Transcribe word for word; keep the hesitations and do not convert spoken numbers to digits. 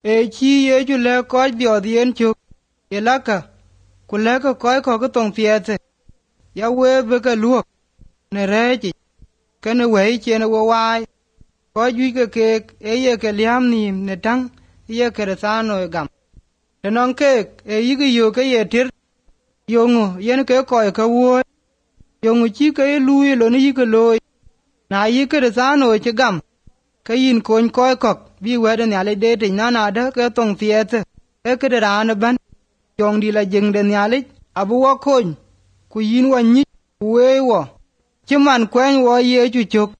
e chi ye ju le ko dio dien chu ye la ka ku le ko ko ko ko tong pie te ya we be ka luok ne re ji ke ne we che ne wo wai ko ju ke ke e ye ke liam ni ne tang ye ke sa no gam ne non ke e yi ge yo ke ye tir yo ngo yen ke ko ka wo yo ngo chi ke lu ye lo ni yi ke lo na yi ke sa no che gam ke yin kon ko ko bi we de ne le de te na na da ke tong pie te e ke ra na ban yong di la jeng de ne le abu wa kon ku yin wa ni we wo chi man kwen wo ye ju chuk